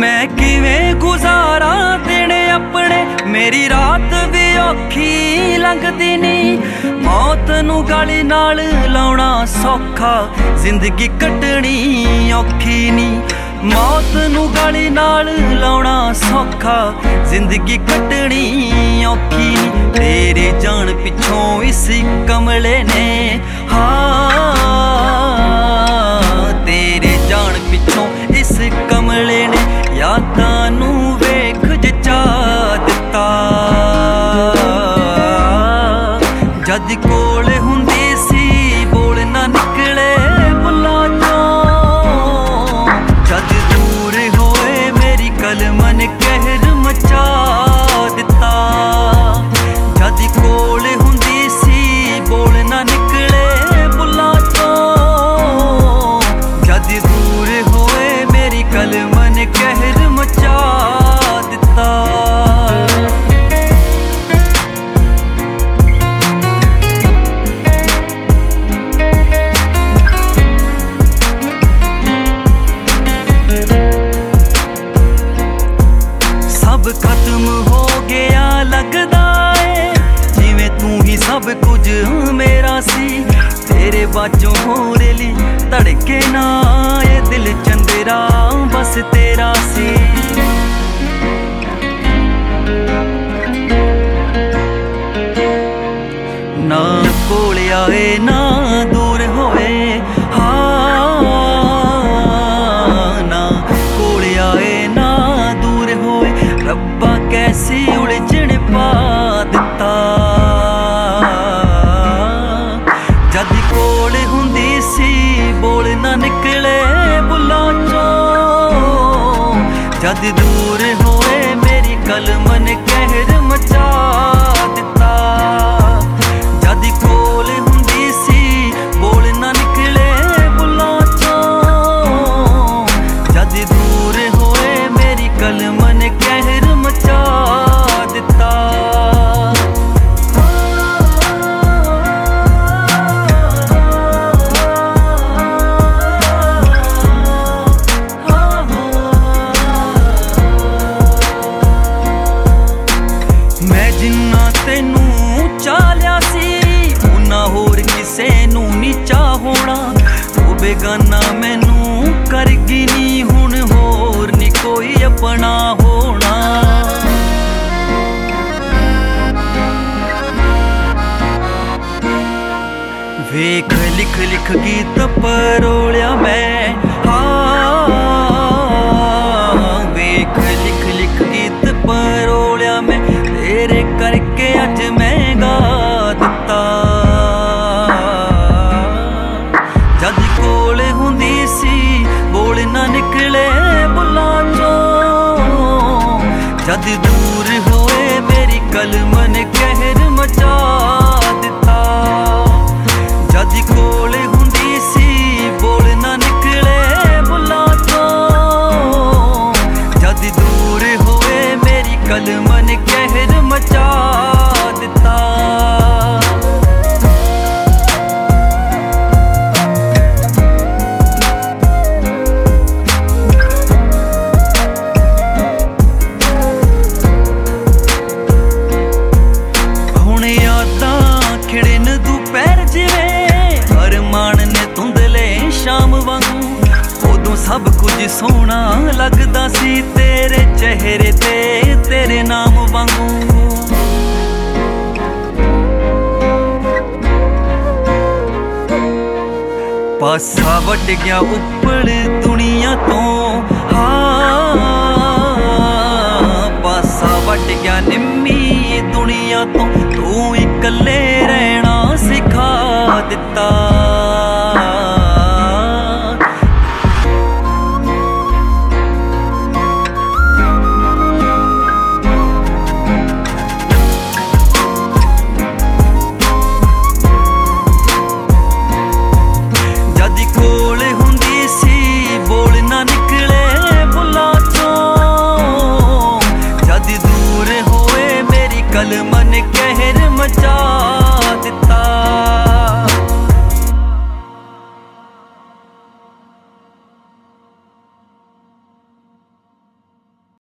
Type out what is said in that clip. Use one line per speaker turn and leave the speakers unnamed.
मैं किवें गुजारा दिन अपने, मेरी रात भी औखी लंघदी नी। मौत नू गली नाल लाउणा सौखा, जिंदगी कटनी औखी नी। मौत नू गली नाल लाउणा सौखा, जिंदगी कटनी औखी नी। तेरी जान पिछों इस कमले ने, हाँ तेरे जान पिछों इस कमले ने यादां नू वेख जचा दिता। जद कोल हुंदी सी बोल ना निकले बुल्लां चों, जद दूर होए मेरी कलमन कहर मचा दिता। जद कोल हुंदी सी बोल ना निकले बुल्लां चों, जद दूर होए मेरी कलमन कहर मचा दिता। सब खत्म हो गया लगदा है, जिवें तू ही सब कुछ मेरा सी। तेरे बाजों होरे ली धड़के ना ये दिल चंदेरा बस तेरा सी। ना कोल आए ना दूर होए, हाँ ना कोल आए ना दूर होए। रब्बा कैसी उलझन पा दिता। जद कोल हुंदी सी बोल ना निकले बुल्लां चों, जद दूर होए मेरी कलमन कहर मचा दिता। जद कोल हुंदी सी बोल ना निकले बुल्लां चों, जद दूर होए मेरी कलमन कहर मचा दिता। मैं जिन्ना तेनू चालिया सी, उन्ना होर किसे नू नी चाहोना। ओ बेगाना मैनू करगी नी, हुण होर नी कोई अपना होना। वेख लिख लिख गीत परोलिया मैं, हाँ वेख लिख लिख गीत परोलिया मैं। तेरे करके अज मैं गा दिता। जद कोल हुंदी सी बोल ना निकले बुल्लां चों, जद दूर होए मेरी कलमन कहर मचा दिता। जद कोल हुंदी सी बोल ना निकले बुल्लां चों, जद दूर होए मेरी कलमन कहर मचा दिता। हुण यादां खिड़न दोपहर जिवें अरमान ने धुंधले शाम वांगू। उदों सब कुछ सोहना लगदा सी तेरे चेहरे ते तेरे नाम वांगू। पासा वट गया उप्पड़ दुनिया तो,